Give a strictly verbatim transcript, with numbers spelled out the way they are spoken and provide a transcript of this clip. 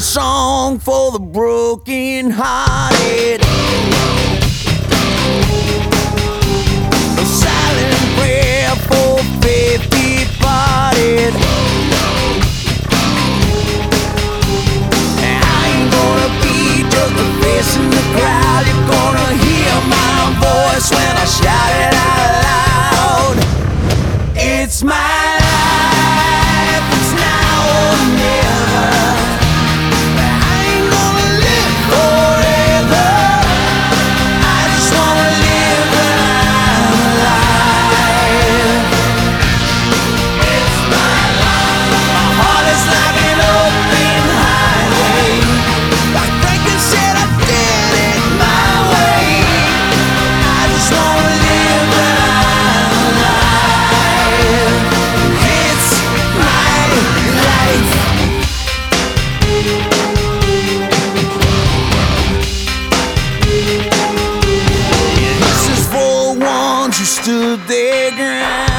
song for the broken hearted, a silent prayer for faith departed. And I ain't gonna be just a face in the crowd. You're gonna hear my voice when I shout it out loud. It's my life, it's now or never. I ain't gonna live forever. I just wanna live when I'm alive. It's my life. My heart is like an open highway. Like Franklin said, I did it my way. I just wanna live when I'm alive. It's my life. This is for the ones who stood their ground.